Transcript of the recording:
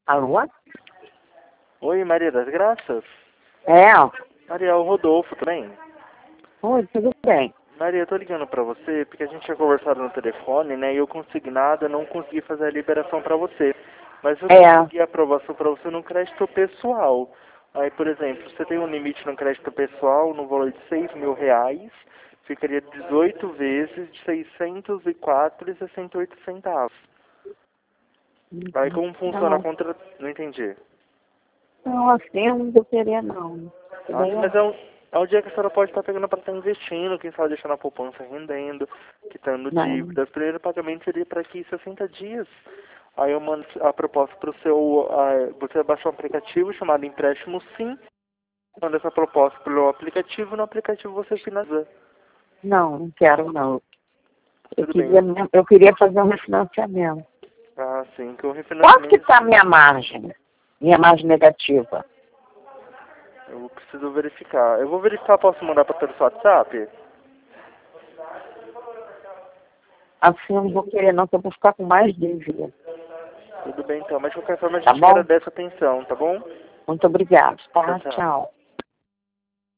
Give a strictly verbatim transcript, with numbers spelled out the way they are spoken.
Alô? Oi, Maria das Graças? É. Maria, é o Rodolfo também. Oi, tudo bem. Maria, eu tô ligando pra você porque a gente tinha conversado no telefone, né? E eu consignado, não consegui fazer a liberação pra você. Mas eu É. consegui a aprovação pra você no crédito pessoal. Aí, por exemplo, você tem um limite no crédito pessoal no valor de seis mil reais. Ficaria dezoito vezes de seiscentos e quatro reais e sessenta e oito centavos. Aí como funciona a Não, contra... Não entendi. não, assim eu não vou querer, não. Ah, Daí mas é um, é um dia que a senhora pode estar pegando para estar investindo, quem sabe deixando a poupança rendendo, quitando não, dívidas. O primeiro pagamento seria para aqui sessenta dias. Aí eu mando a proposta para o seu... A, você baixar um aplicativo chamado Empréstimo Sim. Manda essa proposta pelo aplicativo, no aplicativo você finaliza. não, não quero, não. Eu Tudo queria, bem. eu queria fazer um refinanciamento. Ah, sim, que o Quanto que refinanciamento... está a minha margem? Minha margem negativa? Eu preciso verificar. Eu vou verificar, posso mandar para pelo WhatsApp? Assim eu não vou querer, não, que eu vou ficar com mais dívida. Tudo bem então, mas de qualquer forma a Tá gente bom? agradece a atenção, tá bom? Muito obrigado, Tchau, tá? tchau. Tchau.